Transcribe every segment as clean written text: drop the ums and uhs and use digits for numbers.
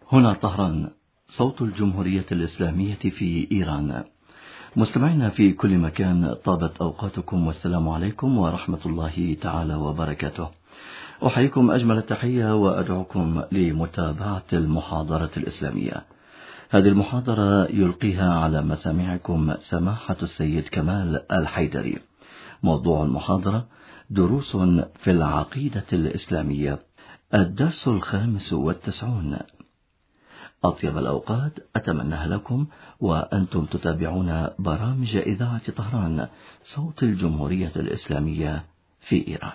هنا طهران، صوت الجمهورية الإسلامية في إيران. مستمعينا في كل مكان، طابت أوقاتكم والسلام عليكم ورحمة الله تعالى وبركاته. أحييكم أجمل التحية وأدعوكم لمتابعة المحاضرة الإسلامية. هذه المحاضرة يلقيها على مسامعكم سماحة السيد كمال الحيدري. موضوع المحاضرة: دروس في العقيدة الإسلامية، الدرس 95. أطيب الأوقات أتمنى لكم وأنتم تتابعون برامج إذاعة طهران، صوت الجمهورية الإسلامية في إيران.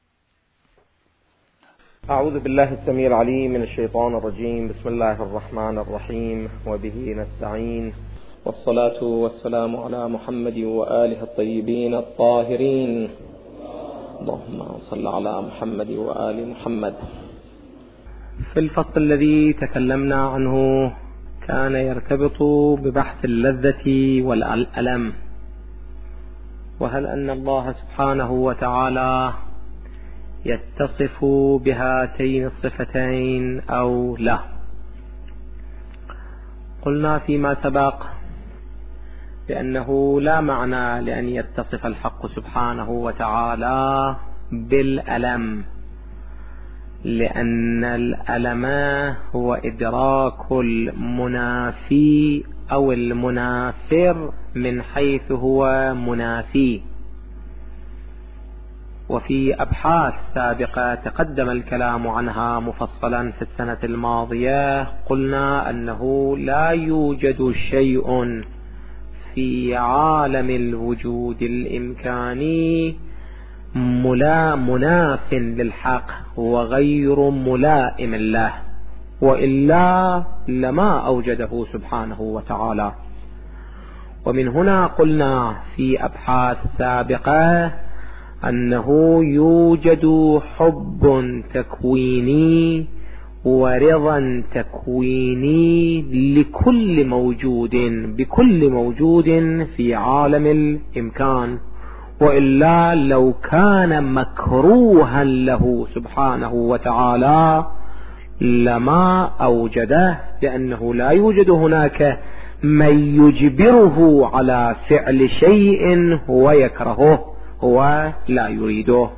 أعوذ بالله السميع العليم من الشيطان الرجيم. بسم الله الرحمن الرحيم، وبه نستعين، والصلاة والسلام على محمد وآله الطيبين الطاهرين. اللهم صل على محمد وآل محمد. في الفصل الذي تكلمنا عنه كان يرتبط ببحث اللذة والألم، وهل أن الله سبحانه وتعالى يتصف بهاتين الصفتين أو لا. قلنا فيما سبق بأنه لا معنى لأن يتصف الحق سبحانه وتعالى بالألم، لأن الألم هو إدراك المنافي أو المنافر من حيث هو منافي. وفي أبحاث سابقة تقدم الكلام عنها مفصلا في السنة الماضية، قلنا أنه لا يوجد شيء في عالم الوجود الإمكاني مناف للحق وغير ملائم له، وإلا لما أوجده سبحانه وتعالى. ومن هنا قلنا في أبحاث سابقة أنه يوجد حب تكويني ورضا تكويني لكل موجود بكل موجود في عالم الإمكان، وإلا لو كان مكروها له سبحانه وتعالى لما أوجده، لأنه لا يوجد هناك من يجبره على فعل شيء هو يكرهه هو لا يريده.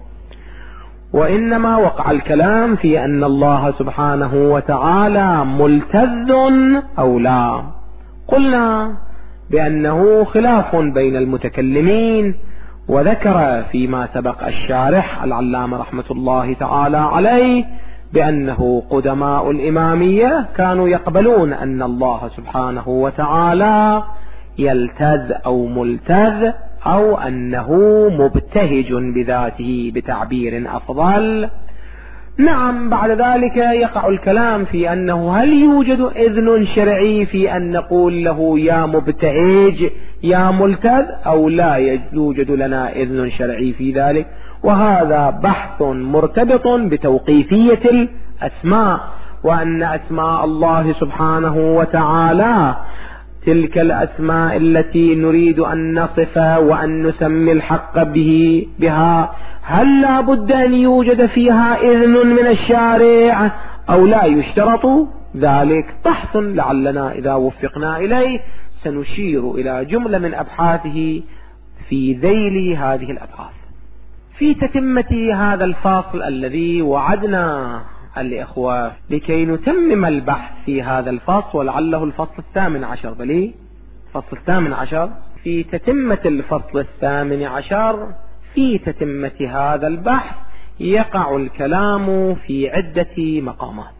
وإنما وقع الكلام في أن الله سبحانه وتعالى ملتذ أو لا. قلنا بأنه خلاف بين المتكلمين، وذكر فيما سبق الشارح العلامة رحمة الله تعالى عليه بأنه قدماء الإمامية كانوا يقبلون أن الله سبحانه وتعالى يلتذ أو ملتذ، أو أنه مبتهج بذاته بتعبير أفضل. نعم، بعد ذلك يقع الكلام في أنه هل يوجد إذن شرعي في أن نقول له يا مبتهج يا ملتذ، أو لا يوجد لنا إذن شرعي في ذلك. وهذا بحث مرتبط بتوقيفية الأسماء، وأن أسماء الله سبحانه وتعالى تلك الأسماء التي نريد أن نصف وأن نسمي الحق بها، هل لا بد أن يوجد فيها إذن من الشارع أو لا يشترط ذلك؟ بحث لعلنا إذا وفقنا إليه سنشير إلى جملة من أبحاثه في ذيل هذه الأبحاث. في تتمة هذا الفصل الذي وعدنا الإخوة لكي نتمم البحث في هذا الفصل، ولعله الفصل 18 بلي الفصل 18. في تتمة الفصل 18 في تتمة هذا البحث يقع الكلام في عدة مقامات.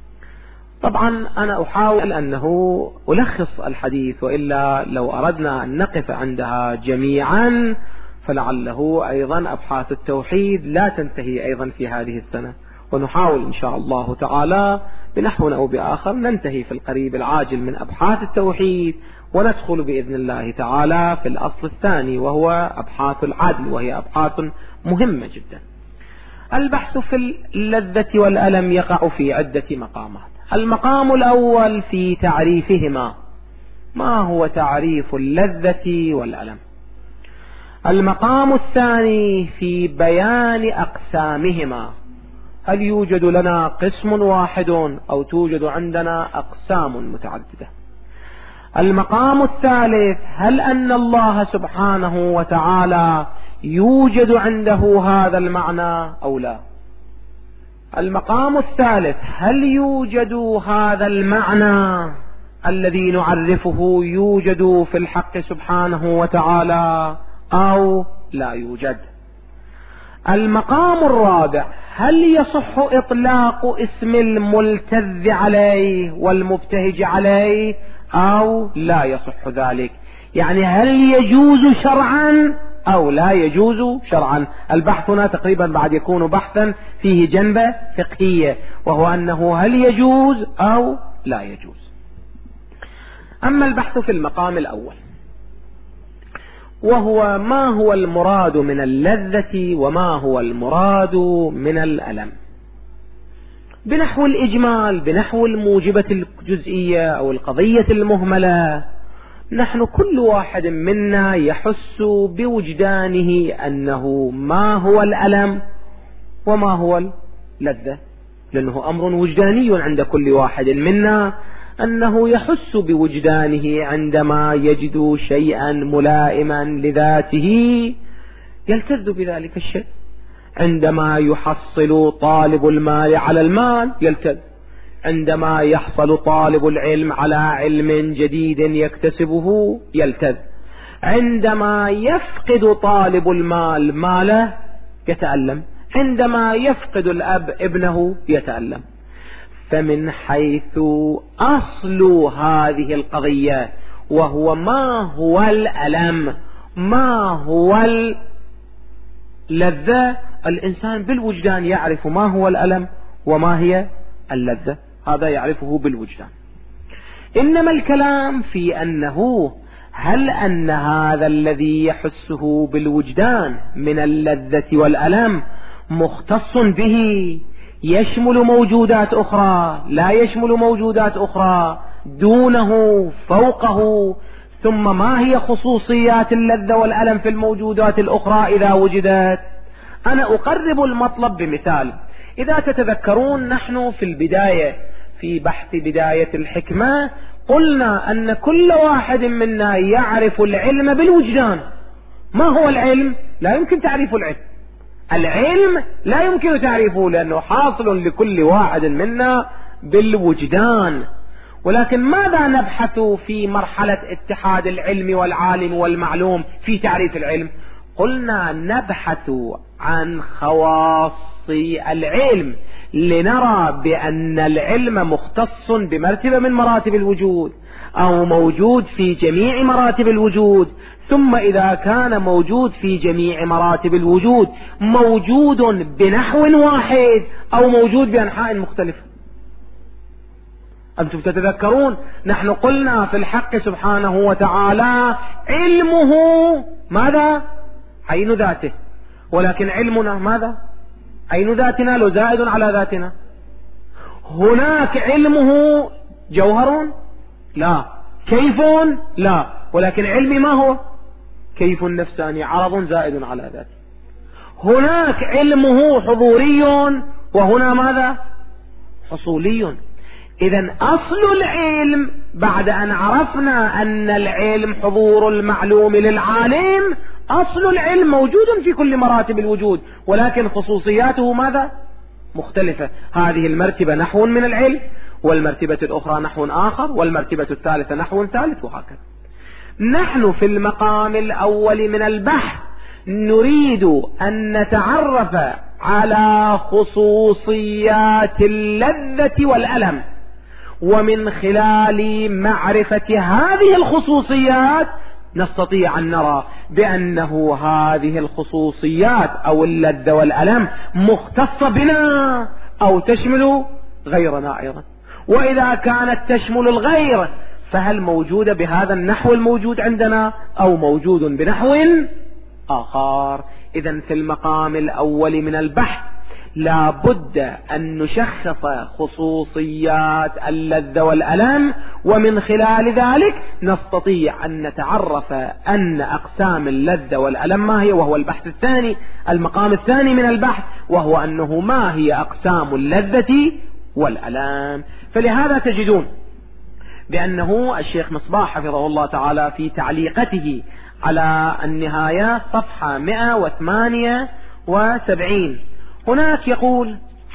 طبعا أنا أحاول أنه ألخص الحديث، وإلا لو أردنا أن نقف عندها جميعا فلعله أيضا أبحاث التوحيد لا تنتهي أيضا في هذه السنة، ونحاول إن شاء الله تعالى بنحو أو بآخر ننتهي في القريب العاجل من أبحاث التوحيد، وندخل بإذن الله تعالى في الأصل الثاني وهو أبحاث العدل، وهي أبحاث مهمة جدا. البحث في اللذة والألم يقع في عدة مقامات. المقام الأول في تعريفهما، ما هو تعريف اللذة والألم؟ المقام الثاني في بيان أقسامهما، هل يوجد لنا قسم واحد أو توجد عندنا أقسام متعددة؟ المقام الثالث، هل أن الله سبحانه وتعالى يوجد عنده هذا المعنى أو لا؟ المقام الثالث، هل يوجد هذا المعنى الذي نعرفه يوجد في الحق سبحانه وتعالى أو لا يوجد؟ المقام الرابع، هل يصح إطلاق اسم الملتذ عليه والمبتهج عليه أو لا يصح ذلك؟ يعني هل يجوز شرعا أو لا يجوز شرعا؟ البحث هنا تقريبا بعد يكون بحثا فيه جنبة فقهية، وهو أنه هل يجوز أو لا يجوز. أما البحث في المقام الأول، وهو ما هو المراد من اللذة وما هو المراد من الألم، بنحو الإجمال، بنحو الموجبة الجزئية أو القضية المهملة. نحن كل واحد منا يحس بوجدانه أنه ما هو الألم وما هو اللذة، لأنه أمر وجداني عند كل واحد منا، أنه يحس بوجدانه عندما يجد شيئا ملائما لذاته يلتذ بذلك الشيء. عندما يحصل طالب المال على المال يلتذ، عندما يحصل طالب العلم على علم جديد يكتسبه يلتذ، عندما يفقد طالب المال ماله يتألم، عندما يفقد الأب ابنه يتألم. فمن حيث أصل هذه القضية، وهو ما هو الألم ما هو اللذة، الإنسان بالوجدان يعرف ما هو الألم وما هي اللذة، هذا يعرفه بالوجدان. إنما الكلام في أنه هل أن هذا الذي يحسه بالوجدان من اللذة والألم مختص به، يشمل موجودات أخرى، لا يشمل موجودات أخرى، دونه، فوقه؟ ثم ما هي خصوصيات اللذة والألم في الموجودات الأخرى إذا وجدت؟ أنا أقرب المطلب بمثال. إذا تتذكرون نحن في البداية في بحث بداية الحكمة قلنا أن كل واحد منا يعرف العلم بالوجدان. ما هو العلم؟ لا يمكن تعريف العلم. العلم لا يمكن تعريفه لأنه حاصل لكل واحد منا بالوجدان. ولكن ماذا نبحث في مرحلة اتحاد العلم والعالم والمعلوم في تعريف العلم؟ قلنا نبحث عن خواص العلم لنرى بأن العلم مختص بمرتبة من مراتب الوجود أو موجود في جميع مراتب الوجود. ثم إذا كان موجود في جميع مراتب الوجود موجود بنحو واحد أو موجود بأنحاء مختلفة. أنتم تتذكرون نحن قلنا في الحق سبحانه وتعالى علمه ماذا؟ عين ذاته. ولكن علمنا ماذا؟ عين ذاتنا لو زائد على ذاتنا. هناك علمه جوهر؟ لا. كيف؟ لا. ولكن علمي ما هو؟ كيف النفساني، عرض زائد على ذاته. هناك علمه حضوري وهنا ماذا؟ حصولي. إذن أصل العلم بعد أن عرفنا أن العلم حضور المعلوم للعالم، أصل العلم موجود في كل مراتب الوجود، ولكن خصوصياته ماذا؟ مختلفة. هذه المرتبة نحو من العلم، والمرتبة الأخرى نحو آخر، والمرتبة الثالثة نحو ثالث، وهكذا. نحن في المقام الأول من البحث نريد أن نتعرف على خصوصيات اللذة والألم، ومن خلال معرفة هذه الخصوصيات نستطيع أن نرى بأنه هذه الخصوصيات أو اللذة والألم مختصة بنا أو تشمل غيرنا أيضا. وإذا كانت تشمل الغير فهل موجودة بهذا النحو الموجود عندنا أو موجود بنحو آخر؟ إذن في المقام الأول من البحث لا بد أن نشخص خصوصيات اللذة والألم، ومن خلال ذلك نستطيع أن نتعرف أن أقسام اللذة والألم ما هي، وهو البحث الثاني، المقام الثاني من البحث، وهو أنه ما هي أقسام اللذة والألم. فلهذا تجدون بأنه الشيخ مصباح حفظه الله تعالى في تعليقته على النهاية صفحة 178 هناك يقول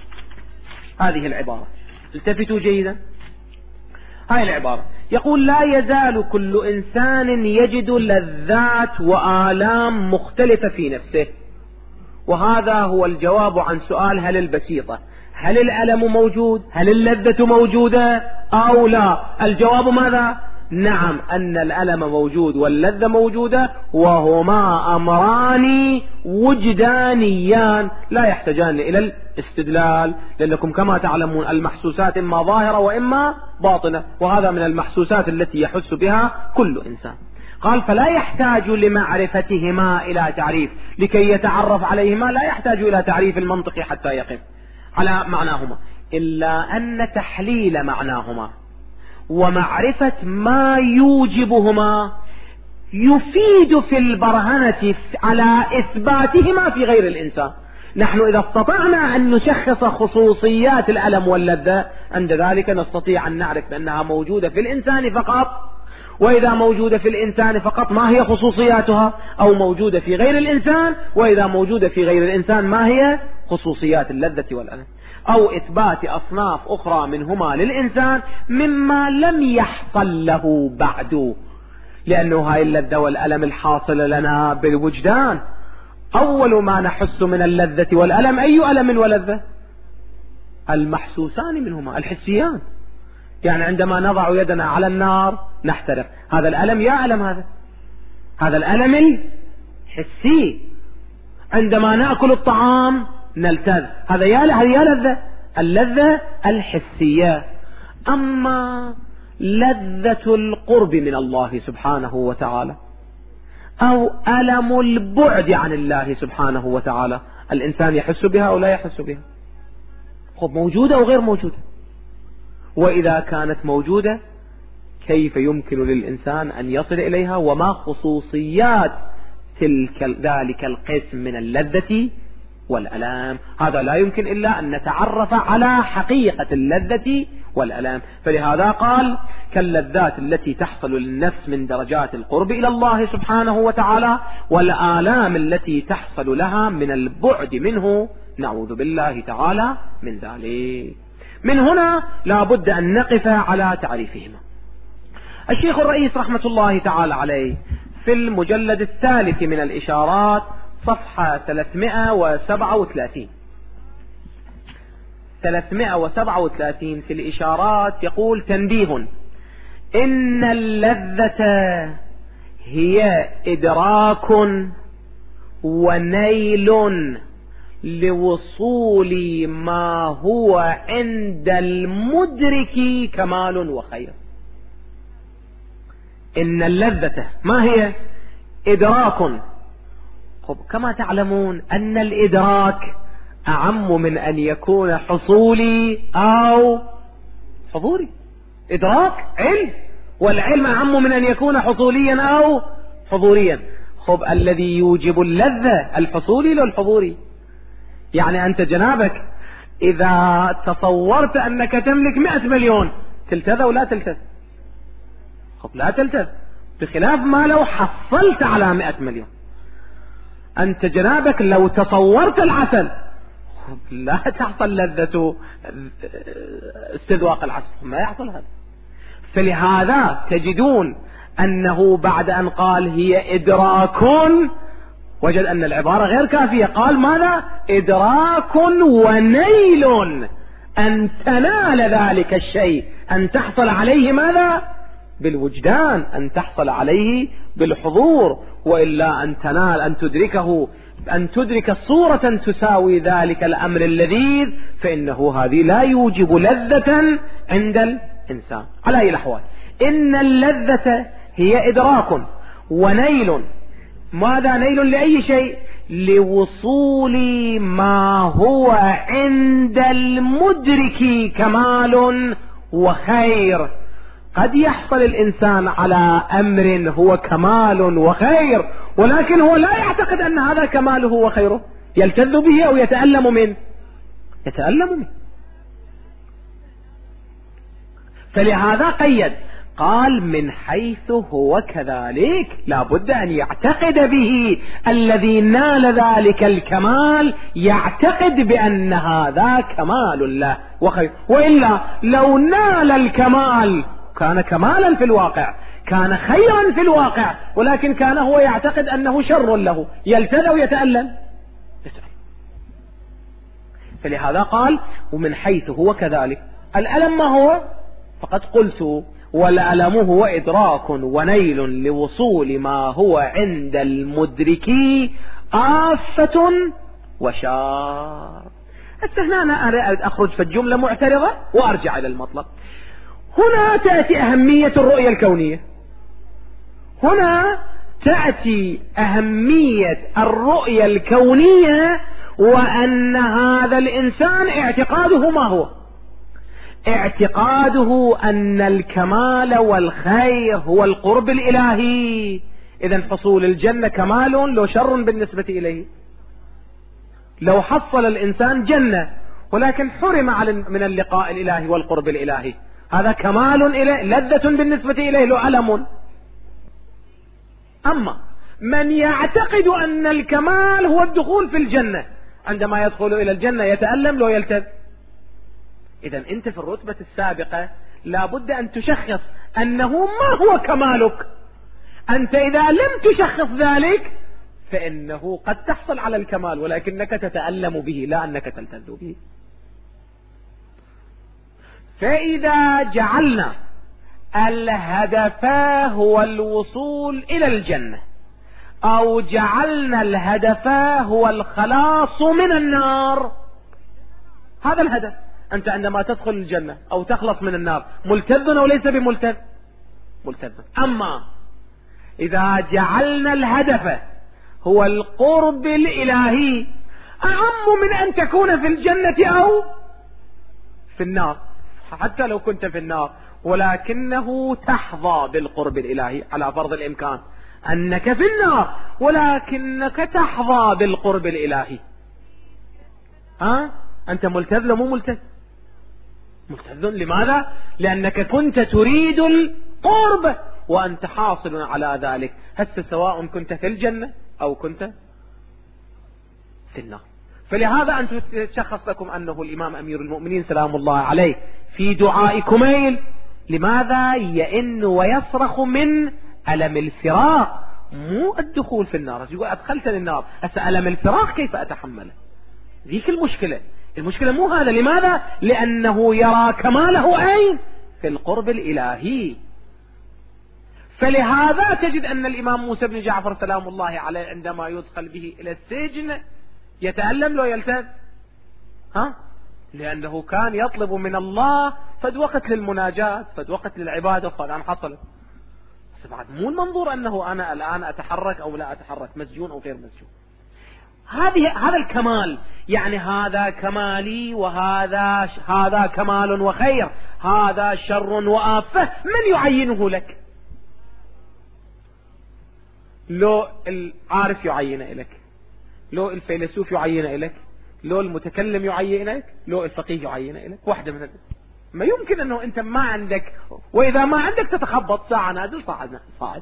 هذه العبارة، التفتوا جيدا، هاي العبارة يقول: لا يزال كل إنسان يجد لذات وآلام مختلفة في نفسه. وهذا هو الجواب عن سؤال هل البسيطة: هل الألم موجود؟ هل اللذة موجودة أو لا؟ الجواب ماذا؟ نعم، أن الألم موجود واللذة موجودة، وهما أمران وجدانيان لا يحتاجان إلى الاستدلال، لأنكم كما تعلمون المحسوسات إما ظاهرة وإما باطنة، وهذا من المحسوسات التي يحس بها كل إنسان. قال: فلا يحتاج لمعرفتهما إلى تعريف، لكي يتعرف عليهما لا يحتاج إلى تعريف المنطقي حتى يقف على معناهما، إلا أن تحليل معناهما ومعرفة ما يوجبهما يفيد في البرهنة على إثباتهما في غير الإنسان. نحن إذا استطعنا أن نشخص خصوصيات الألم واللذة، عند ذلك نستطيع أن نعرف أنها موجودة في الإنسان فقط، وإذا موجودة في الإنسان فقط ما هي خصوصياتها، أو موجودة في غير الإنسان، وإذا موجودة في غير الإنسان ما هي خصوصيات اللذة والألم، أو إثبات أصناف أخرى منهما للإنسان مما لم يحصل له بعد، لأنه هاي اللذة والألم الحاصل لنا بالوجدان. أول ما نحس من اللذة والألم أي ألم ولذة؟ المحسوسان منهما، الحسيان. يعني عندما نضع يدنا على النار نحترق، هذا الألم يا ألم، هذا الألم الحسي. عندما نأكل الطعام نلتذ، هذا يا لذة، اللذة الحسية. أما لذة القرب من الله سبحانه وتعالى أو ألم البعد عن الله سبحانه وتعالى، الإنسان يحس بها أو لا يحس بها؟ خب موجودة أو غير موجودة؟ وإذا كانت موجودة كيف يمكن للإنسان أن يصل إليها؟ وما خصوصيات ذلك القسم من اللذة والألام؟ هذا لا يمكن إلا أن نتعرف على حقيقة اللذة والألام. فلهذا قال: كاللذات التي تحصل للنفس من درجات القرب إلى الله سبحانه وتعالى، والآلام التي تحصل لها من البعد منه، نعوذ بالله تعالى من ذلك. من هنا لا بد أن نقف على تعريفهما. الشيخ الرئيس رحمة الله تعالى عليه في المجلد الثالث من الإشارات صفحة 337 في الإشارات يقول: تنبيه: إن اللذة هي إدراك ونيل لوصول ما هو عند المدرك كمال وخير. إن اللذة ما هي؟ إدراك. كما تعلمون أن الإدراك أعم من أن يكون حصولي أو حضوري. إدراك علم، والعلم أعم من أن يكون حصوليا أو حضوريا. الذي يوجب اللذة الحصولي للحضوري. يعني أنت جنابك إذا تصورت أنك تملك 100 مليون تلتذ أو لا تلتذ؟ لا تلتذ، بخلاف ما لو حصلت على 100 مليون. أنت جنابك لو تصورت العسل لا تحصل لذة استذواق العسل، ما يحصل هذا. فلهذا تجدون أنه بعد أن قال هي إدراك وجد أن العبارة غير كافية، قال ماذا؟ إدراك ونيل، أن تنال ذلك الشيء، أن تحصل عليه ماذا؟ بالوجدان، أن تحصل عليه بالحضور، وإلا أن تنال أن تدركه، أن تدرك صورة تساوي ذلك الأمر اللذيذ، فإنه هذه لا يوجب لذة عند الإنسان على أي الأحوال. إن اللذة هي إدراك ونيل. ماذا نيل؟ لأي شيء؟ لوصول ما هو عند المدرك كمال وخير. قد يحصل الإنسان على أمر هو كمال وخير، ولكن هو لا يعتقد أن هذا كماله وخيره، يلتذ به أو يتألم منه، يتألم منه. فلهذا قيد، قال من حيث هو كذلك لا بد أن يعتقد به الذي نال ذلك الكمال، يعتقد بأن هذا كمال له وخير. وإلا لو نال الكمال كان كمالا في الواقع، كان خيرا في الواقع، ولكن كان هو يعتقد أنه شر له، يلتذ ويتألم. فلهذا قال ومن حيث هو كذلك. الألم ما هو؟ فقد قلت والألم هو إدراك ونيل لوصول ما هو عند المدرك آفة وشار. هنا أنا أريد أخرج في الجملة معترضة وأرجع إلى المطلب. هنا تأتي أهمية الرؤية الكونية، هنا تأتي أهمية الرؤية الكونية، وأن هذا الإنسان اعتقاده ما هو؟ اعتقاده أن الكمال والخير هو القرب الإلهي. إذن حصول الجنة كمال لو شر بالنسبة إليه. لو حصل الإنسان جنة ولكن حرم من اللقاء الإلهي والقرب الإلهي، هذا كمال إليه، لذة بالنسبة إليه، له ألم. أما من يعتقد أن الكمال هو الدخول في الجنة، عندما يدخل إلى الجنة يتألم لو يلتذ. إذن أنت في الرتبة السابقة لابد أن تشخص أنه ما هو كمالك. أنت إذا لم تشخص ذلك فإنه قد تحصل على الكمال ولكنك تتألم به، لا أنك تلتذ به. فإذا جعلنا الهدف هو الوصول إلى الجنة، أو جعلنا الهدف هو الخلاص من النار، هذا الهدف. أنت عندما تدخل الجنة أو تخلص من النار ملتذ أو ليس بملتذ؟ ملتذ. أما إذا جعلنا الهدف هو القرب الإلهي، أعم من أن تكون في الجنة أو في النار. حتى لو كنت في النار ولكنه تحظى بالقرب الإلهي على فرض الإمكان أنك في النار ولكنك تحظى بالقرب الإلهي، أنت ملتذ لو مو ملتذ؟ ملتذ. لماذا؟ لأنك كنت تريد القرب وأنت حاصل على ذلك، هسه سواء كنت في الجنة أو كنت في النار. فلهذا أنتم تشخص لكم أنه الإمام أمير المؤمنين سلام الله عليه في دعاء كميل لماذا يئن ويصرخ من ألم الفراق، مو الدخول في النار. يقول أدخلتني النار، هسه ألم الفراق كيف أتحمله؟ ذيك المشكلة. المشكلة مو هذا. لماذا؟ لأنه يرى كماله أين؟ في القرب الإلهي. فلهذا تجد أن الإمام موسى بن جعفر سلام الله عليه عندما يدخل به إلى السجن يتألم لو يلتذ؟ لأنه كان يطلب من الله فد وقت للمناجاة، فد وقت للعبادة، فالآن حصلت. بس بعد مو المنظور أنه أنا الآن أتحرك أو لا أتحرك، مسجون أو غير مسجون. هذا الكمال، يعني هذا كمالي وهذا كمال وخير، هذا شر وآفة، من يعينه لك؟ لو العارف يعين لك، لو الفيلسوف يعين لك، لو المتكلم يعين لك، لو الفقيه يعين لك، واحدة من هذه. ما يمكن أنه أنت ما عندك، وإذا ما عندك تتخبط ساعة نازل صاعد.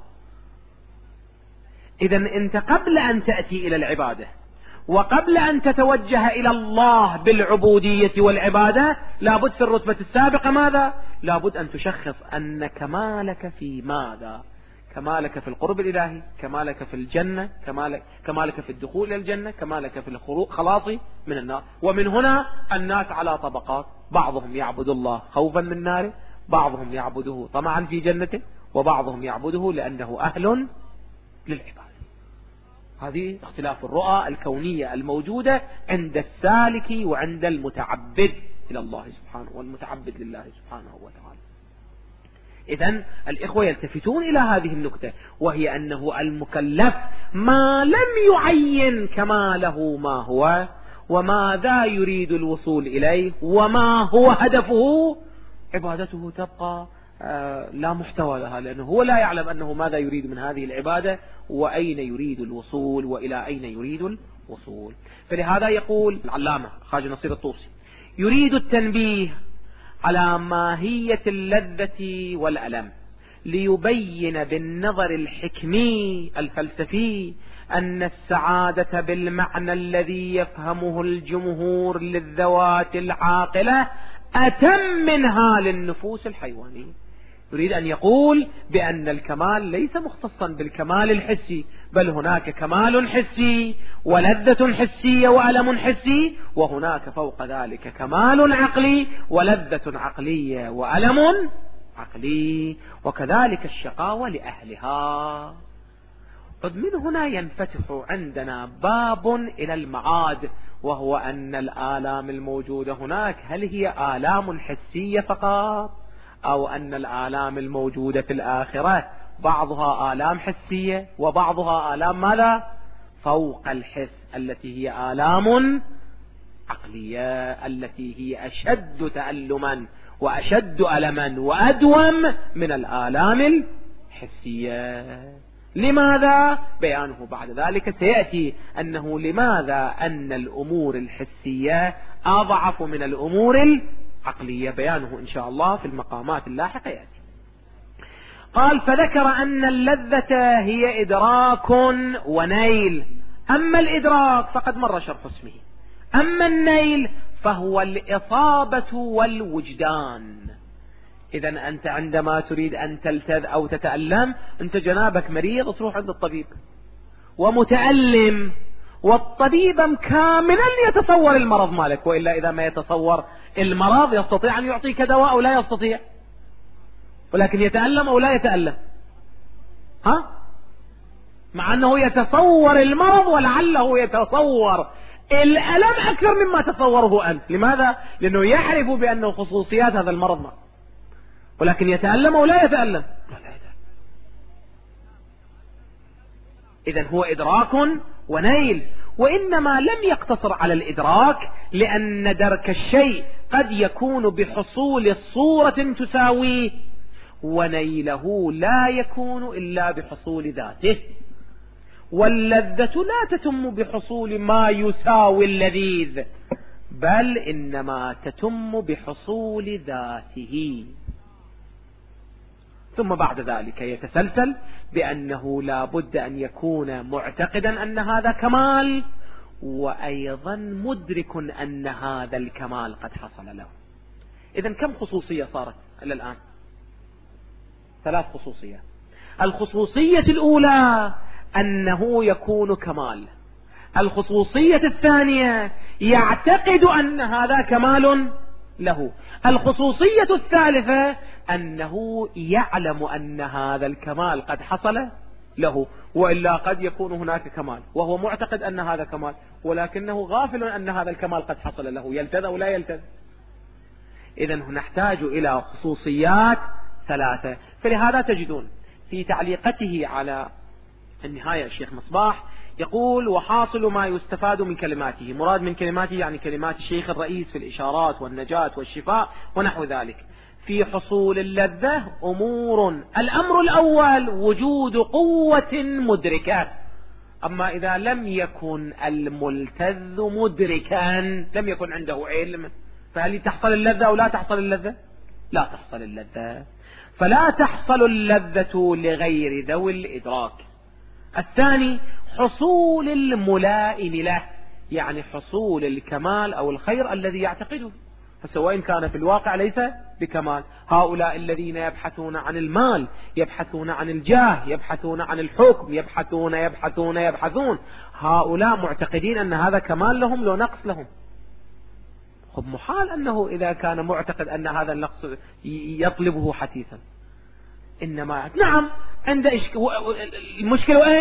إذن أنت قبل أن تأتي إلى العبادة وقبل أن تتوجه إلى الله بالعبودية والعبادة لابد في الرتبة السابقة ماذا؟ لابد أن تشخص أن كمالك في ماذا؟ كمالك في القرب الإلهي، كمالك في الجنة، كمالك في الدخول إلى الجنة، كمالك في الخلاص من النار. ومن هنا الناس على طبقات، بعضهم يعبد الله خوفا من ناره، بعضهم يعبده طمعا في جنته، وبعضهم يعبده لأنه أهل للعبادة. هذه اختلاف الرؤى الكونية الموجودة عند السالك وعند المتعبد إلى الله سبحانه والمتعبد لله سبحانه وتعالى. إذن الإخوة يلتفتون إلى هذه النكتة، وهي أنه المكلف ما لم يعين كماله ما هو وماذا يريد الوصول إليه وما هو هدفه، عبادته تبقى لا محتوى لها، لأنه هو لا يعلم أنه ماذا يريد من هذه العبادة وأين يريد الوصول وإلى أين يريد الوصول. فلهذا يقول العلامة خواجة نصير الطوسي: يريد التنبيه على ماهية اللذة والألم ليبين بالنظر الحكمي الفلسفي أن السعادة بالمعنى الذي يفهمه الجمهور للذوات العاقلة أتم منها للنفوس الحيوانية. يريد أن يقول بأن الكمال ليس مختصا بالكمال الحسي، بل هناك كمال حسي ولذة حسية وألم حسي، وهناك فوق ذلك كمال عقلي ولذة عقلية وألم عقلي، وكذلك الشقاوة لأهلها. قد من هنا ينفتح عندنا باب إلى المعاد، وهو أن الآلام الموجودة هناك هل هي آلام حسية فقط، أو أن الآلام الموجودة في الآخرة بعضها آلام حسية وبعضها آلام ماذا فوق الحس، التي هي آلام عقلية، التي هي أشد تألما وأشد ألما وأدوم من الآلام الحسية. لماذا؟ بيانه بعد ذلك سيأتي، أنه لماذا أن الأمور الحسية أضعف من الأمور العقلية، بيانه إن شاء الله في المقامات اللاحقة يأتي. قال: فذكر أن اللذة هي إدراك ونيل، أما الإدراك فقد مر شرح اسمه، أما النيل فهو الإصابة والوجدان. إذن أنت عندما تريد أن تلتذ أو تتألم، أنت جنابك مريض تروح عند الطبيب ومتألم، والطبيب كاملا يتصور المرض مالك، وإلا إذا ما يتصور المرض يستطيع أن يعطيك دواء أو لا يستطيع، ولكن يتألم أو لا يتألم، مع أنه يتصور المرض ولعله يتصور الألم أكثر مما تصوره أنت. لماذا؟ لأنه يعرف بأنه خصوصيات هذا المرض ما. ولكن يتألم أو لا يتألم؟ لا يتألم. إذن هو إدراك ونيل، وإنما لم يقتصر على الإدراك، لأن درك الشيء قد يكون بحصول صورة تساويه، ونيله لا يكون إلا بحصول ذاته، واللذة لا تتم بحصول ما يساوي اللذيذ، بل إنما تتم بحصول ذاته. ثم بعد ذلك يتسلسل بأنه لا بد أن يكون معتقدا أن هذا كمال، وأيضا مدرك أن هذا الكمال قد حصل له. إذن كم خصوصية صارت إلى الآن؟ 3 خصوصيات. الخصوصية الأولى أنه يكون كمال، الخصوصية الثانية يعتقد أن هذا كمال له، الخصوصية الثالثة أنه يعلم أن هذا الكمال قد حصل له، وإلا قد يكون هناك كمال وهو معتقد أن هذا كمال، ولكنه غافل أن هذا الكمال قد حصل له، يلتذ أو لا يلتذ. إذن نحتاج إلى خصوصيات 3. فلهذا تجدون في تعليقته على النهاية الشيخ مصباح يقول: وحاصل ما يستفاد من كلماته، مراد من كلماته يعني كلمات الشيخ الرئيس في الإشارات والنجاة والشفاء ونحو ذلك، في حصول اللذة أمور: الأمر الأول وجود قوة مدركة. أما إذا لم يكن الملتذ مدركا، لم يكن عنده علم، فهل تحصل اللذة أو لا تحصل اللذة؟ لا تحصل اللذة، فلا تحصل اللذة لغير ذوي الإدراك. الثاني حصول الملائم له، يعني حصول الكمال أو الخير الذي يعتقده، فسواء كان في الواقع ليس بكمال. هؤلاء الذين يبحثون عن المال، يبحثون عن الجاه، يبحثون عن الحكم، يبحثون، هؤلاء معتقدين أن هذا كمال لهم لو نقص لهم. خب محال أنه إذا كان معتقد أن هذا النقص يطلبه حثيثا، إنما نعم عند المشكلة وين؟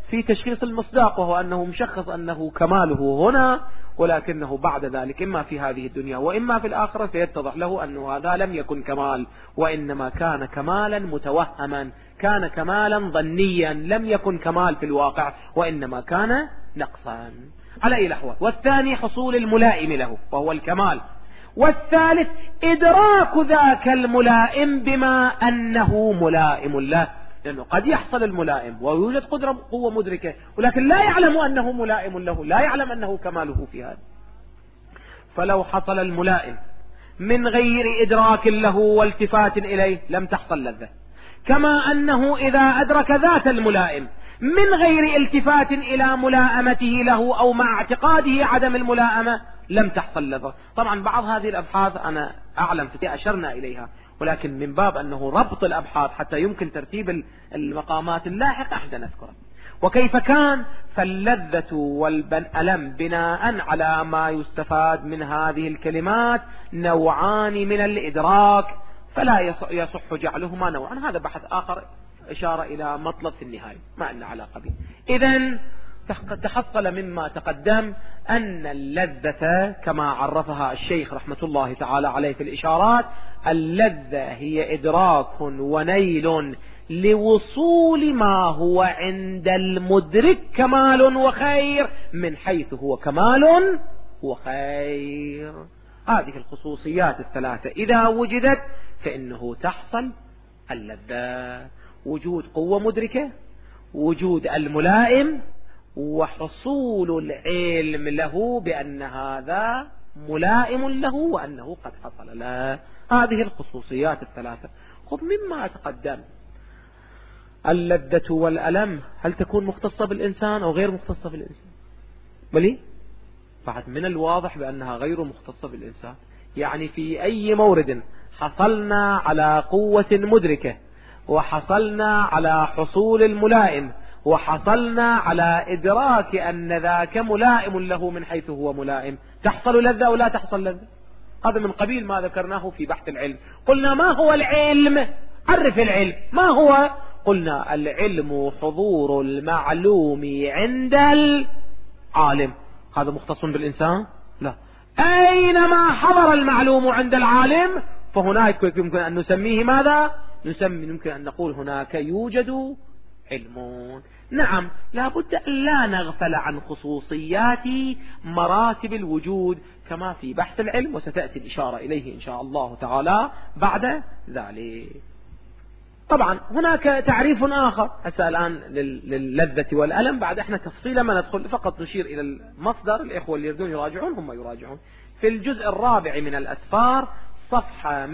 في تشخيص المصداق، وهو أنه مشخص أنه كماله هنا، ولكنه بعد ذلك إما في هذه الدنيا وإما في الآخرة سيتضح له أنه هذا لم يكن كمال، وإنما كان كمالا متوهما، كان كمالا ظنيا، لم يكن كمال في الواقع، وإنما كان نقصا على أي الأحوال. والثاني حصول الملائم له وهو الكمال، والثالث إدراك ذاك الملائم بما أنه ملائم له، لأنه قد يحصل الملائم ويوجد قوة مدركة، ولكن لا يعلم أنه ملائم له، لا يعلم أنه كماله في هذا. فلو حصل الملائم من غير إدراك له والتفات إليه لم تحصل لذة، كما أنه إذا أدرك ذات الملائم من غير التفات إلى ملائمته له أو مع اعتقاده عدم الملائمة لم تحصل لذة. طبعا بعض هذه الأبحاث أنا أعلم أشرنا إليها، ولكن من باب أنه ربط الأبحاث حتى يمكن ترتيب المقامات اللاحقة احنا نذكره. وكيف كان؟ فاللذة والألم بناء على ما يستفاد من هذه الكلمات نوعان من الإدراك، فلا يصح جعلهما نوعا. هذا بحث آخر إشارة إلى مطلب في النهاية ما لنا علاقة به. إذن تحصل مما تقدم أن اللذة كما عرفها الشيخ رحمة الله تعالى عليه في الإشارات، اللذة هي إدراك ونيل لوصول ما هو عند المدرك كمال وخير من حيث هو كمال وخير. هذه الخصوصيات الثلاثة إذا وجدت فإنه تحصل اللذة: وجود قوة مدركة، وجود الملائم، وحصول العلم له بأن هذا ملائم له وأنه قد حصل له. هذه الخصوصيات الثلاثة. خذ مما تقدم اللذة والألم هل تكون مختصة بالإنسان أو غير مختصة بالإنسان؟ بلي بعد من الواضح بأنها غير مختصة بالإنسان. يعني في أي مورد حصلنا على قوة مدركة، وحصلنا على حصول الملائم، وحصلنا على إدراك أن ذاك ملائم له من حيث هو ملائم، تحصل لذة أو لا تحصل لذة؟ هذا من قبيل ما ذكرناه في بحث العلم. قلنا ما هو العلم؟ عرف العلم ما هو؟ قلنا العلم حضور المعلوم عند العالم. هذا مختص بالإنسان؟ لا. أينما حضر المعلوم عند العالم فهناك يمكن أن نسميه ماذا؟ يمكن أن نقول هناك يوجد علم. نعم، لابد أن لا نغفل عن خصوصيات مراتب الوجود كما في بحث العلم، وستأتي الإشارة إليه إن شاء الله تعالى بعد ذلك. طبعا هناك تعريف آخر هسه الآن للذة والألم، بعد احنا تفصيلا ما ندخل، فقط نشير إلى المصدر. الإخوة اللي يريدون يراجعون هم يراجعون في الجزء الرابع من الأسفار صفحة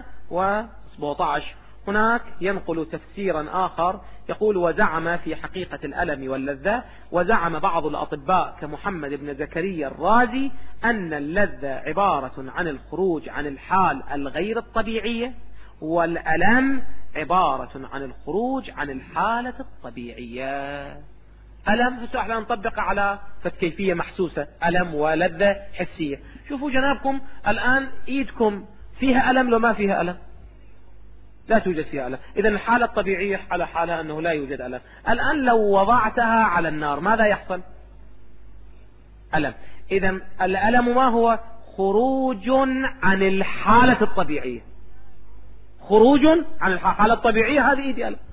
117. هناك ينقل تفسيرا آخر يقول: وزعم في حقيقة الألم واللذة، وزعم بعض الأطباء كمحمد بن زكريا الرازي أن اللذة عبارة عن الخروج عن الحال الغير الطبيعية، والألم عبارة عن الخروج عن الحالة الطبيعية. ألم هسه احنا نطبق على كيفية محسوسة، ألم ولذة حسية. شوفوا جنابكم الآن ايدكم فيها ألم لو ما فيها ألم؟ لا توجد فيها ألم. إذن الحالة الطبيعية على حالها أنه لا يوجد ألم. الآن لو وضعتها على النار ماذا يحصل؟ ألم. إذن الألم ما هو؟ خروج عن الحالة الطبيعية. خروج عن الحالة الطبيعية، هذه إيدي ألم.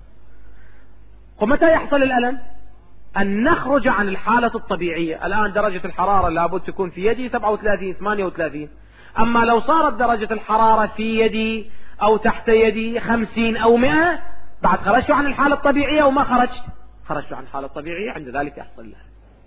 ومتى يحصل الألم؟ أن نخرج عن الحالة الطبيعية. الآن درجة الحرارة لابد تكون في يدي 37 38، أما لو صارت درجة الحرارة في يدي أو تحت يدي 50 أو 100 بعد خرجت عن الحالة الطبيعية وما خرجت عن الحالة الطبيعية، عند ذلك يحصل لها.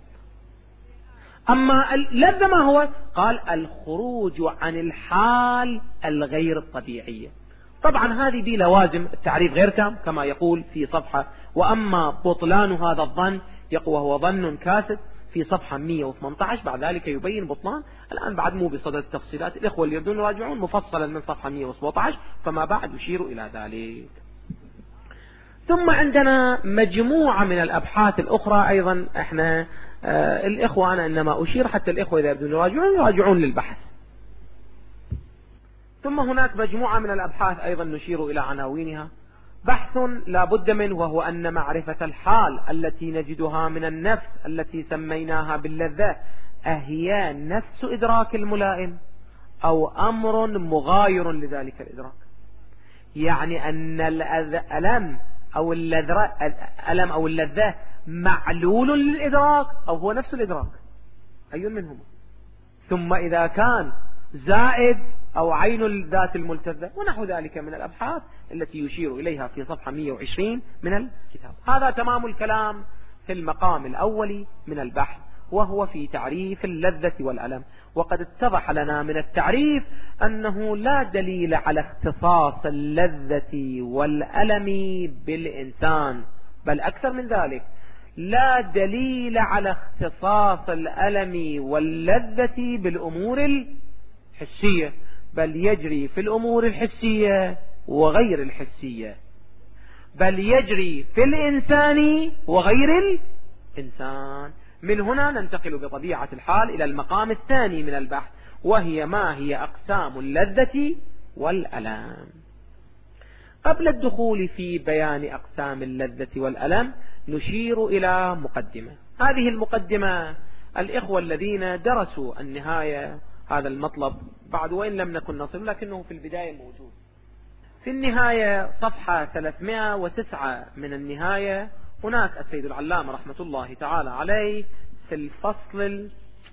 أما اللذة ما هو؟ قال الخروج عن الحال الغير الطبيعية. طبعا هذه دي لوازم التعريف غير تام كما يقول في صفحة. وأما بطلان هذا الظن يقوى هو ظن كاسد في صفحة 118، بعد ذلك يبين بطلان. الآن بعد مو بصدد التفصيلات، الإخوة اللي يريدون يراجعون مفصلا من صفحة 117 فما بعد يشير إلى ذلك. ثم عندنا مجموعة من الأبحاث الأخرى أيضا احنا الإخوة، أنا إنما أشير حتى الإخوة إذا يريدون يراجعون للبحث. ثم هناك مجموعة من الأبحاث أيضا نشير إلى عناوينها. بحث لا بد منه، وهو أن معرفة الحال التي نجدها من النفس التي سميناها باللذة أهي نفس إدراك الملائم أو أمر مغاير لذلك الإدراك؟ يعني أن الألم أو اللذة معلول للإدراك أو هو نفس الإدراك، أي منهما؟ ثم إذا كان زائد أو عين الذات الملتذة ونحو ذلك من الأبحاث التي يشير إليها في صفحة 120 من الكتاب. هذا تمام الكلام في المقام الأول من البحث، وهو في تعريف اللذة والألم. وقد اتضح لنا من التعريف أنه لا دليل على اختصاص اللذة والألم بالإنسان، بل أكثر من ذلك، لا دليل على اختصاص الألم واللذة بالأمور الحسية، بل يجري في الأمور الحسية وغير الحسية، بل يجري في الإنسان وغير الإنسان. من هنا ننتقل بطبيعة الحال إلى المقام الثاني من البحث، وهي ما هي أقسام اللذة والألم. قبل الدخول في بيان أقسام اللذة والألم نشير إلى مقدمة. هذه المقدمة الإخوة الذين درسوا النهاية هذا المطلب بعد وإن لم نكن نصل، لكنه في البداية موجود. في النهاية صفحة 309 من النهاية هناك السيد العلامة رحمة الله تعالى عليه في الفصل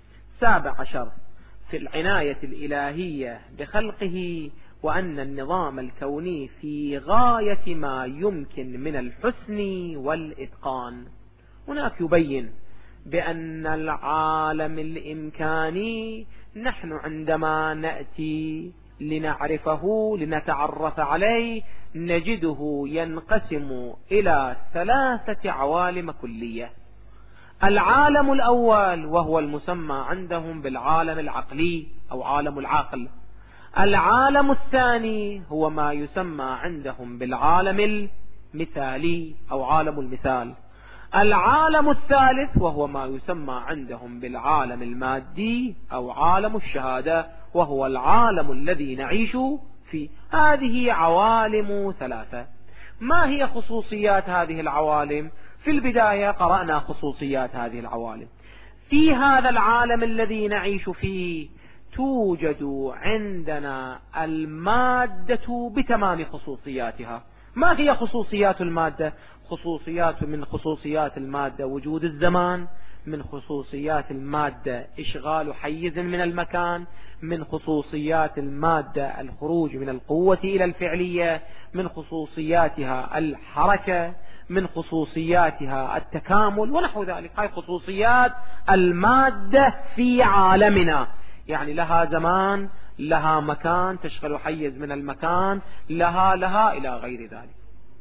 17 في العناية الإلهية بخلقه، وأن النظام الكوني في غاية ما يمكن من الحسن والإتقان. هناك يبين بأن العالم الإمكاني نحن عندما نأتي لنعرفه لنتعرف عليه نجده ينقسم إلى 3 عوالم كلية. العالم الأول وهو المسمى عندهم بالعالم العقلي أو عالم العقل. العالم الثاني هو ما يسمى عندهم بالعالم المثالي أو عالم المثال. العالم الثالث وهو ما يسمى عندهم بالعالم المادي أو عالم الشهادة، وهو العالم الذي نعيش فيه. هذه عوالم 3. ما هي خصوصيات هذه العوالم؟ في البداية قرأنا خصوصيات هذه العوالم. في هذا العالم الذي نعيش فيه توجد عندنا المادة بتمام خصوصياتها. ما هي خصوصيات المادة؟ من خصوصيات المادة وجود الزمان، من خصوصيات المادة إشغال حيز من المكان، من خصوصيات المادة الخروج من القوة إلى الفعلية، من خصوصياتها الحركة، من خصوصياتها التكامل ونحو ذلك. هاي خصوصيات المادة في عالمنا، يعني لها زمان، لها مكان، تشغل حيز من المكان، لها إلى غير ذلك.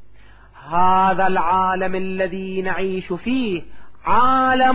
هذا العالم الذي نعيش فيه عالم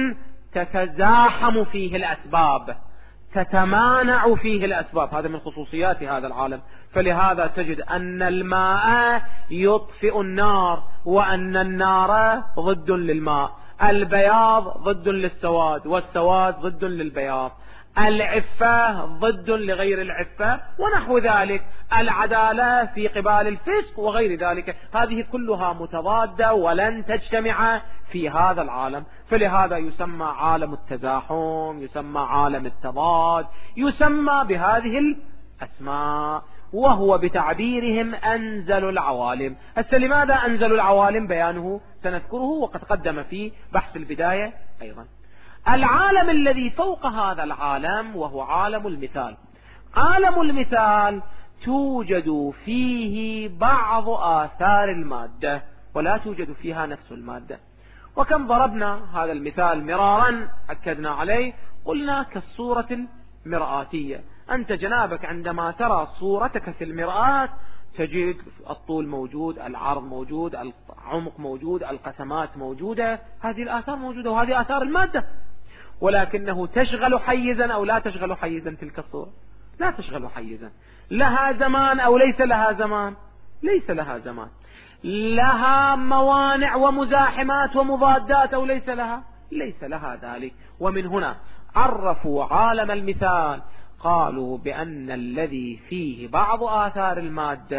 تتزاحم فيه الأسباب، تتمانع فيه الأسباب. هذا من خصوصيات هذا العالم. فلهذا تجد أن الماء يطفئ النار، وأن النار ضد للماء، البياض ضد للسواد، والسواد ضد للبياض، العفة ضد لغير العفة ونحو ذلك، العدالة في قبال الفسق وغير ذلك. هذه كلها متضادة ولن تجتمع في هذا العالم. فلهذا يسمى عالم التزاحم، يسمى عالم التضاد، يسمى بهذه الأسماء، وهو بتعبيرهم أنزل العوالم. هسه لماذا أنزل العوالم؟ بيانه سنذكره وقد قدم في بحث البداية أيضا. العالم الذي فوق هذا العالم وهو عالم المثال. عالم المثال توجد فيه بعض آثار المادة ولا توجد فيها نفس المادة. وكم ضربنا هذا المثال مرارا أكدنا عليه، قلنا كالصورة المرآتية. أنت جنابك عندما ترى صورتك في المرآة تجد الطول موجود، العرض موجود، العمق موجود، القسمات موجودة، هذه الآثار موجودة، وهذه آثار المادة. ولكنه تشغل حيزا أو لا تشغل حيزا تلك الصورة؟ لا تشغل حيزا. لها زمان أو ليس لها زمان؟ ليس لها زمان. لها موانع ومزاحمات ومضادات أو ليس لها؟ ليس لها ذلك. ومن هنا عرفوا عالم المثال، قالوا بأن الذي فيه بعض آثار المادة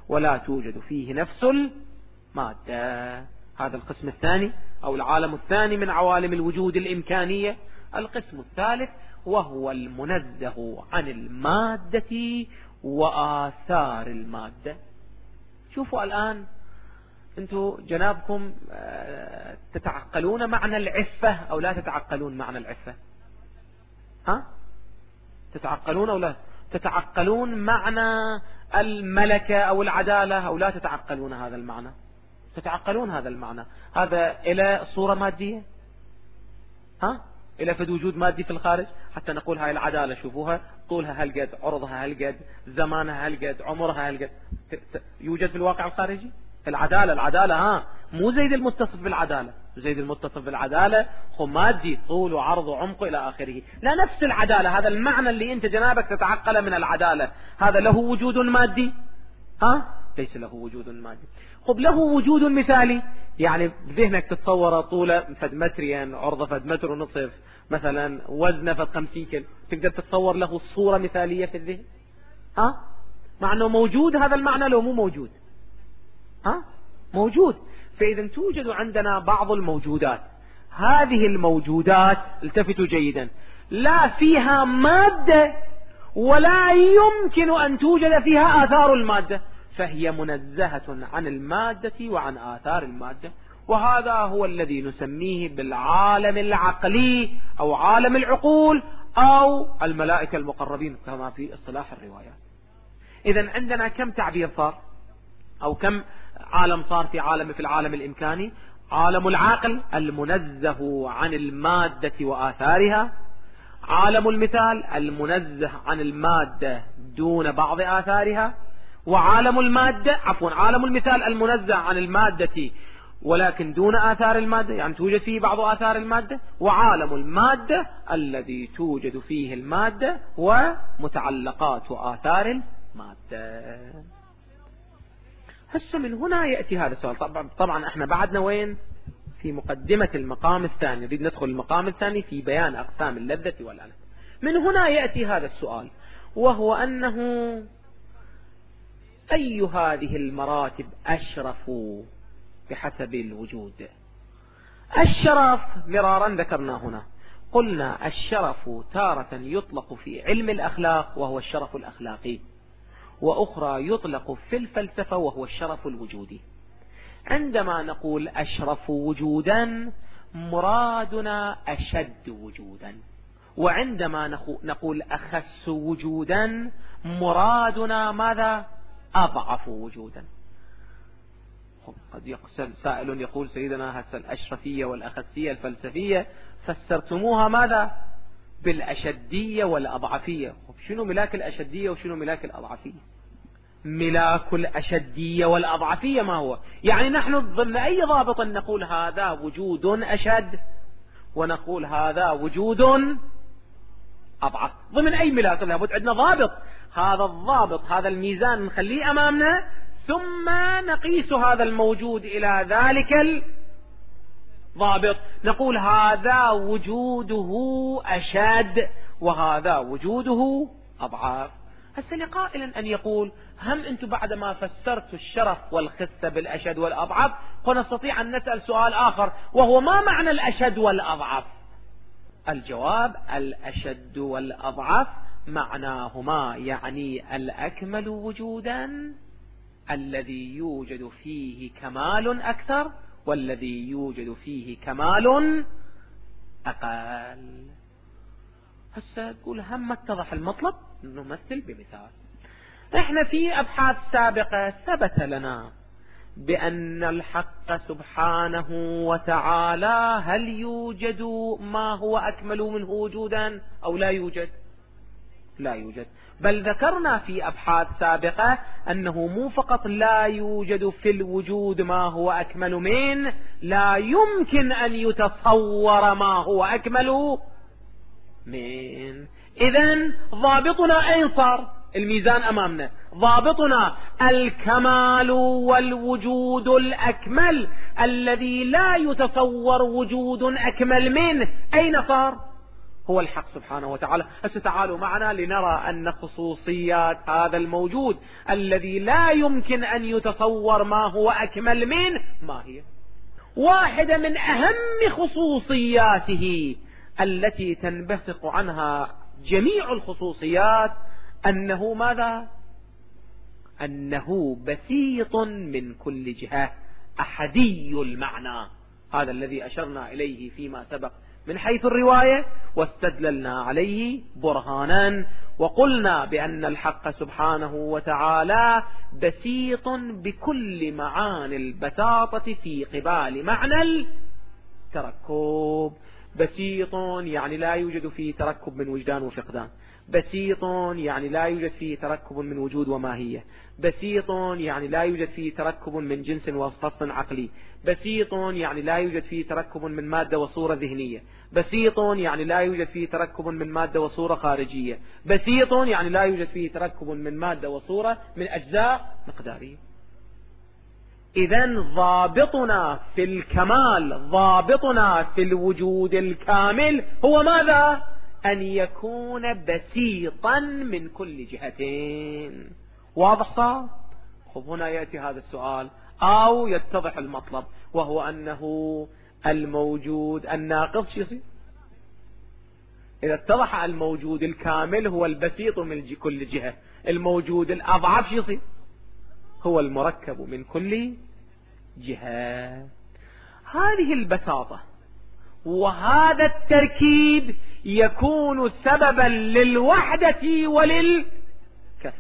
ولا توجد فيه نفس المادة. هذا القسم الثاني أو العالم الثاني من عوالم الوجود الإمكانية. القسم الثالث وهو المنزه عن المادة وآثار المادة. شوفوا الآن أنتم جنابكم تتعقلون معنى العفة أو لا تتعقلون معنى العفة؟ تتعقلون أو لا تتعقلون معنى الملكة أو العدالة أو لا تتعقلون هذا المعنى؟ تتعقلون هذا المعنى. هذا إلى صورة مادية، إلى فد وجود مادي في الخارج حتى نقول هاي العدالة شوفوها طولها هالقد، عرضها هالقد، زمانها هالقد، عمرها هالقد. يوجد في الواقع الخارجي العدالة مو زيد المتصف بالعدالة. زيد المتصف بالعدالة هو مادي، طول وعرض وعمق إلى آخره. لا نفس العدالة، هذا المعنى اللي أنت جنابك تتعقل من العدالة، هذا له وجود مادي؟ ليس له وجود مادي. خب له وجود مثالي، يعني بذهنك تتصور طوله فد مترين، عرضه فد متر ونصف مثلا، وزنه فد 50 كيلو، تقدر تتصور له صورة مثالية في الذهن؟ مع أنه موجود هذا المعنى لو مو موجود؟ موجود. فإذا توجد عندنا بعض الموجودات، هذه الموجودات التفتوا جيدا لا فيها مادة ولا يمكن أن توجد فيها آثار المادة، فهي منزهة عن المادة وعن آثار المادة. وهذا هو الذي نسميه بالعالم العقلي أو عالم العقول أو الملائكة المقربين كما في اصطلاح الروايات. إذن عندنا كم تعبير صار أو كم عالم صار في العالم الإمكاني؟ عالم العقل المنزه عن المادة وآثارها، عالم المثال المنزه عن المادة دون بعض آثارها، وعالم عالم المثال المنزه عن المادة ولكن دون آثار المادة، يعني توجد فيه بعض آثار المادة، وعالم المادة الذي توجد فيه المادة ومتعلقات وآثار المادة. هسه من هنا يأتي هذا السؤال. طبعا احنا بعدنا وين؟ في مقدمة المقام الثاني، نريد ندخل المقام الثاني في بيان أقسام اللذة والألم. من هنا يأتي هذا السؤال، وهو أنه أي هذه المراتب أشرف بحسب الوجود؟ الشرف مرارا ذكرنا هنا، قلنا الشرف تارة يطلق في علم الأخلاق وهو الشرف الأخلاقي، وأخرى يطلق في الفلسفة وهو الشرف الوجودي. عندما نقول أشرف وجودا مرادنا أشد وجودا، وعندما نقول أخس وجودا مرادنا ماذا؟ أضعف وجودا. قد يقول سائل يقول سيدنا هسه الأشرفية والأخسية الفلسفية فسرتموها ماذا؟ بالأشدية والأضعفية. شنو ملاك الأشدية وشنو ملاك الأضعفية؟ ملاك الأشدية والأضعفية ما هو؟ يعني نحن ضمن أي ضابط نقول هذا وجود أشد ونقول هذا وجود أضعف؟ ضمن أي ملاك؟ لابد عندنا ضابط، هذا الضابط هذا الميزان نخليه أمامنا، ثم نقيس هذا الموجود إلى ذلك الضابط، نقول هذا وجوده أشد وهذا وجوده أضعف. هسه لقائل أن يقول هم أنتم بعدما فسرتوا الشرف والخسة بالأشد والأضعف فنستطيع أن نسأل سؤال آخر، وهو ما معنى الأشد والأضعف؟ الجواب الأشد والأضعف معناهما يعني الأكمل وجودا الذي يوجد فيه كمال أكثر والذي يوجد فيه كمال أقل. هسه تقول هم اتضح المطلب، نمثل بمثال. احنا في أبحاث سابقة ثبت لنا بأن الحق سبحانه وتعالى هل يوجد ما هو أكمل منه وجودا أو لا يوجد؟ لا يوجد. بل ذكرنا في أبحاث سابقة أنه مو فقط لا يوجد في الوجود ما هو أكمل منه، لا يمكن أن يتصور ما هو أكمل من. إذن ضابطنا أين صار؟ الميزان أمامنا، ضابطنا الكمال والوجود هو الحق سبحانه وتعالى. تعالوا معنا لنرى أن خصوصيات هذا الموجود الذي لا يمكن أن يتصور ما هو أكمل منه ما هي. واحدة من أهم خصوصياته التي تنبثق عنها جميع الخصوصيات أنه ماذا؟ أنه بسيط من كل جهة، أحدي المعنى. هذا الذي أشرنا إليه فيما سبق من حيث الرواية، واستدللنا عليه برهانا، وقلنا بأن الحق سبحانه وتعالى بسيط بكل معاني البساطة في قبال معنى التركب. بسيط يعني لا يوجد فيه تركب من وجدان وفقدان، بسيط يعني لا يوجد فيه تركب من وجود وماهية، بسيط يعني لا يوجد فيه تركب من جنس وفصل عقلي، بسيط يعني لا يوجد فيه تركب من مادة وصورة ذهنية، بسيط يعني لا يوجد فيه تركب من مادة وصورة خارجية، بسيط يعني لا يوجد فيه تركب من مادة وصورة من أجزاء مقدارية. إذن ضابطنا في الكمال، ضابطنا في الوجود الكامل هو ماذا؟ أن يكون بسيطا من كل جهتين. واضح صار؟ خب هنا يأتي هذا السؤال أو يتضح المطلب، وهو أنه الموجود الناقص شو يصير؟ إذا اتضح الموجود الكامل هو البسيط من كل جهة، الموجود الأضعف شو يصير؟ هو المركب من كل جهة. هذه البساطة وهذا التركيب يكون سببا للوحدة وللكثرة.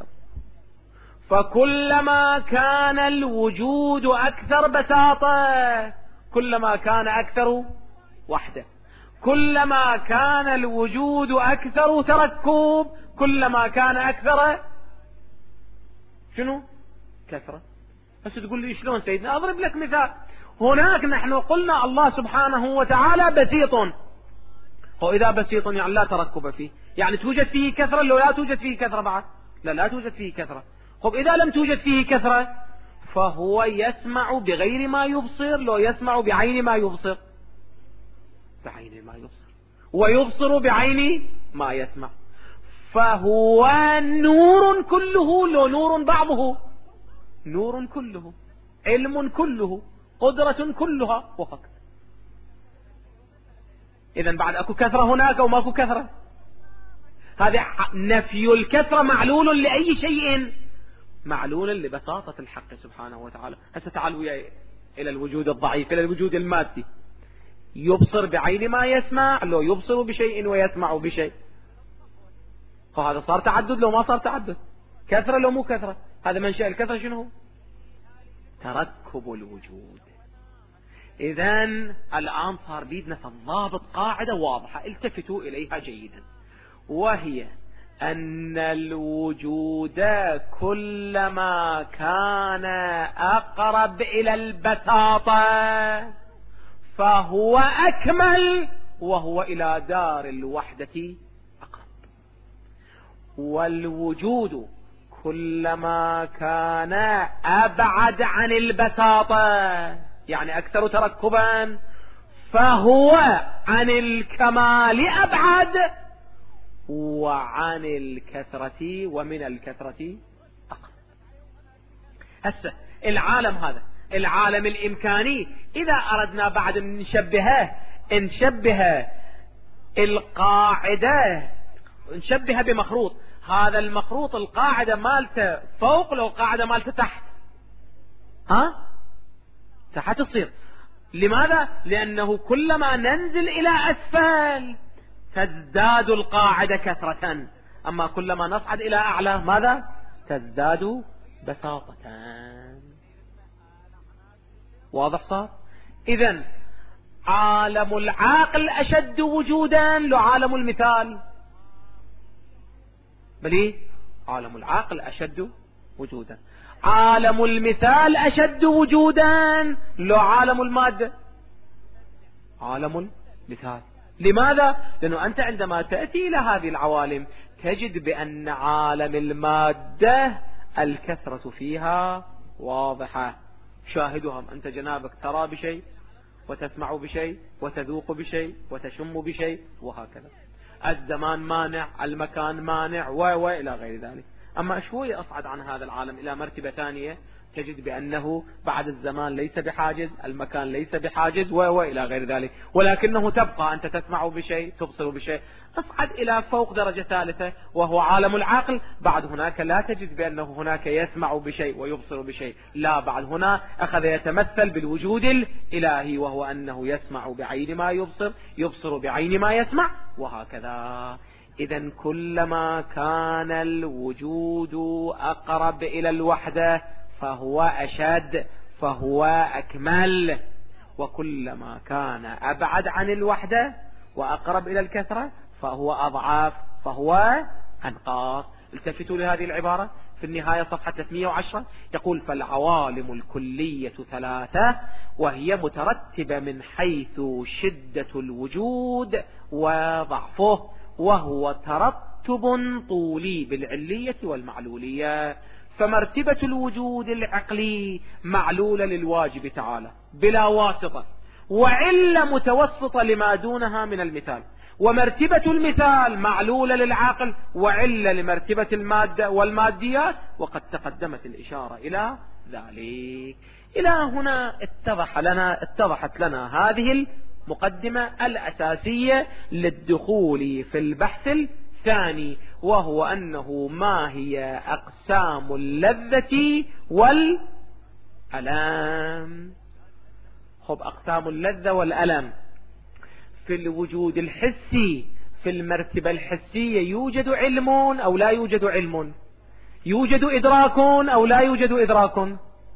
فكلما كان الوجود أكثر بساطة كلما كان أكثر وحدة، كلما كان الوجود أكثر تركب كلما كان أكثر شنو؟ كثرة. بس تقول لي شلون سيدنا؟ أضرب لك مثال. هناك نحن قلنا الله سبحانه وتعالى بسيط، وإذا بسيط يعني لا تركب فيه، يعني توجد فيه كثرة لو لا توجد فيه كثرة بعد؟ لا توجد فيه كثرة. خب إذا لم توجد فيه كثرة فهو يسمع بغير ما يبصر، لو يسمع بعين ما يبصر، بعين ما يبصر، ويبصر بعين ما يسمع، فهو نور كله، لو نور بعضه، نور كله، علم كله، قدرة كلها، وهكذا. إذن بعد أكو كثرة هناك أو ماكو كثرة؟ هذا نفي الكثرة معلول لأي شيء؟ معلول لبساطة الحق سبحانه وتعالى. هسه تعالوا إلى الوجود الضعيف، إلى الوجود المادي. يبصر بعين ما يسمع، لو يبصر بشيء ويسمع بشيء، فهذا صار تعدد لو ما صار تعدد، كثرة لو مو كثرة. هذا منشأ الكثرة شنو هو؟ تركب الوجود. إذن الآن صار بيدنا في الضابط قاعدة واضحة، التفتوا إليها جيدا، وهي أن الوجود كلما كان أقرب إلى البساطة فهو أكمل، وهو إلى دار الوحدة أقرب. والوجود كلما كان أبعد عن البساطة يعني أكثر تركبا فهو عن الكمال أبعد، وعن الكثرة ومن الكثرة أقرب. هسه العالم هذا العالم الإمكاني إذا أردنا بعد نشبه القاعدة، نشبه بمخروط. هذا المخروط القاعدة مالته فوق لو القاعدة مالته تحت، تحت تصير. لماذا؟ لأنه كلما ننزل إلى أسفل تزداد القاعدة كثرة، أما كلما نصعد إلى أعلى ماذا؟ تزداد بساطة. واضح صار؟ إذن عالم العاقل أشد وجودا لو عالم المثال؟ بلي عالم العاقل أشد وجودا. عالم المثال أشد وجودا لو عالم المادة؟ عالم المثال. لماذا؟ لأنه أنت عندما تأتي إلى هذه العوالم تجد بأن عالم المادة الكثرة فيها واضحة. شاهدهم أنت جنابك، ترى بشيء وتسمع بشيء وتذوق بشيء وتشم بشيء وهكذا. الزمان مانع، المكان مانع، وإلى غير ذلك. أما شوي أصعد عن هذا العالم إلى مرتبة ثانية، تجد بأنه بعد الزمان ليس بحاجز، المكان ليس بحاجز، وإلى غير ذلك، ولكنه تبقى أنت تسمع بشيء، تبصر بشيء. تصعد إلى فوق درجة ثالثة وهو عالم العقل، بعد هناك لا تجد بأنه هناك يسمع بشيء ويبصر بشيء، لا، بعد هنا أخذ يتمثل بالوجود الإلهي، وهو أنه يسمع بعين ما يبصر، يبصر بعين ما يسمع، وهكذا. إذن كلما كان الوجود أقرب إلى الوحدة فهو أشد، فهو أكمل، وكلما كان أبعد عن الوحدة وأقرب إلى الكثرة فهو أضعاف، فهو أنقاص. التفتوا لهذه العبارة في النهاية صفحة 310، يقول: فالعوالم الكلية ثلاثة، وهي مترتبة من حيث شدة الوجود وضعفه، وهو ترتب طولي بالعلية والمعلولية. فمرتبة الوجود العقلي معلولة للواجب تعالى بلا واسطة، وعلة متوسطة لما دونها من المثال. ومرتبة المثال معلولة للعقل، وعلة لمرتبة المادة والماديات، وقد تقدمت الإشارة إلى ذلك. إلى هنا اتضحت لنا هذه المقدمة الأساسية للدخول في البحث الثاني، وهو أنه ما هي أقسام اللذة والألم. أقسام اللذة والألم في الوجود الحسي، في المرتبة الحسية يوجد علم أو لا يوجد علم؟ يوجد إدراك أو لا يوجد إدراك؟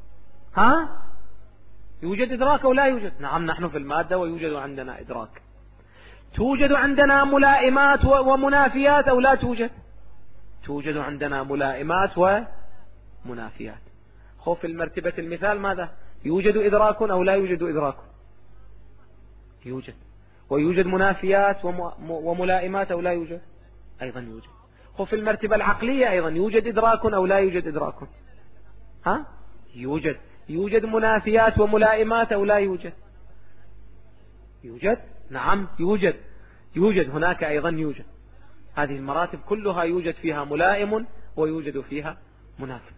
يوجد إدراك أو لا يوجد؟ نعم، نحن في المادة ويوجد عندنا إدراك. توجد عندنا ملائمات ومنافيات أو لا توجد؟ توجد عندنا ملائمات ومنافيات. في المرتبة المثال ماذا؟ يوجد إدراك أو لا يوجد إدراك؟ يوجد. ويوجد منافيات وملائمات أو لا يوجد؟ أيضا يوجد. في المرتبة العقلية أيضا يوجد إدراك أو لا يوجد إدراك؟ يوجد. يوجد منافيات وملائمات أو لا يوجد؟ يوجد. نعم يوجد. يوجد هناك أيضا يوجد. هذه المراتب كلها يوجد فيها ملائم ويوجد فيها منافي.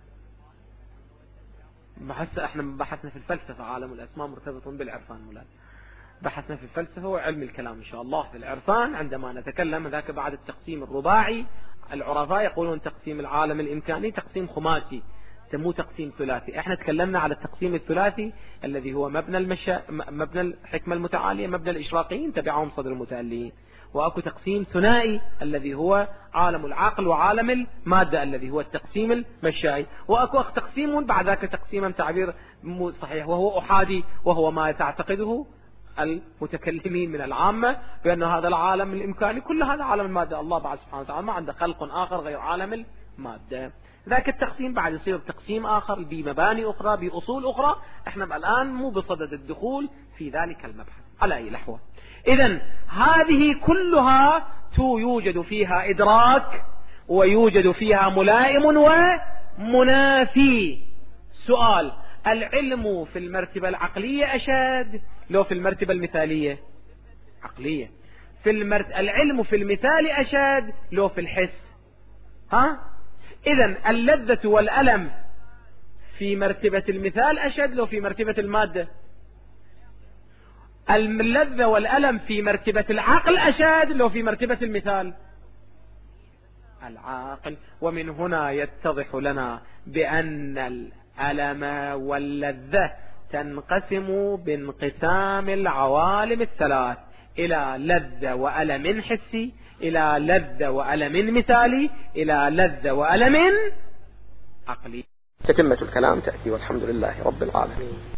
احنا بحثنا في الفلسفة، عالم الأسماء مرتبط بالعرفان ملائم. بحثنا في الفلسفة وعلم الكلام إن شاء الله. في العرفان عندما نتكلم ذاك بعد التقسيم الرباعي، العرفاء يقولون تقسيم العالم الإمكاني تقسيم خماسي، مو تقسيم ثلاثي. احنا تكلمنا على التقسيم الثلاثي الذي هو مبنى الحكمة المتعالية، مبنى الإشراقيين تبعهم صدر المتأليين. وأكو تقسيم ثنائي الذي هو عالم العقل وعالم المادة الذي هو التقسيم المشائي. وأكو تقسيم بعد ذاك تقسيما تعبير مو صحيح وهو أحادي، وهو ما تعتقده المتكلمين من العامة بأن هذا العالم الإمكاني كل هذا عالم المادة. الله بعد سبحانه وتعالى ما عنده خلق آخر غير عالم المادة. ذاك التقسيم بعد يصير تقسيم آخر بمباني أخرى بأصول أخرى. احنا الآن مو بصدد الدخول في ذلك المبحث على أي لحوة. إذن هذه كلها يوجد فيها إدراك ويوجد فيها ملائم ومنافي. سؤال: العلم في المرتبة العقلية أشد لو في المرتبة المثالية؟ عقلية. العلم في المثال أشد لو في الحس؟ إذن اللذة والألم في مرتبة المثال أشد لو في مرتبة المادة؟ اللذة والألم في مرتبة العقل أشد لو في مرتبة المثال؟ العاقل. ومن هنا يتضح لنا بأن الألم واللذة تنقسم بانقسام العوالم الثلاث إلى لذة وألم حسي، إلى لذة وألم مثالي، إلى لذة وألم عقلي. تتمة الكلام تأتي والحمد لله رب العالمين.